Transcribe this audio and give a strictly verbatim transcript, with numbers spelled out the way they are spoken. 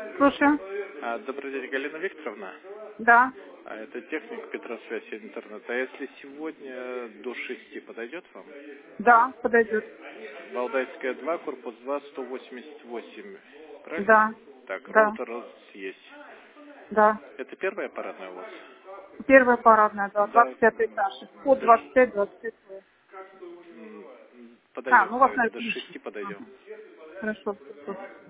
Слушаю. А, Добрый день, Галина Викторовна. Да. А, Это техник Петросвязь интернет. А если сегодня до шести подойдет вам? Да, подойдет. Валдайская два, корпус два, сто восемьдесят восемь. Правильно? Да. Так, Да. роутер у нас есть. Да. Это первая аппаратная у вас? Первая парадная, да, Да. двадцать пятый этаж. Вход двадцать пять, двадцать пять. М, А, Подойдем ну у с вас, вами, наверное, до лучше. шести подойдем. Ага. Хорошо, хорошо.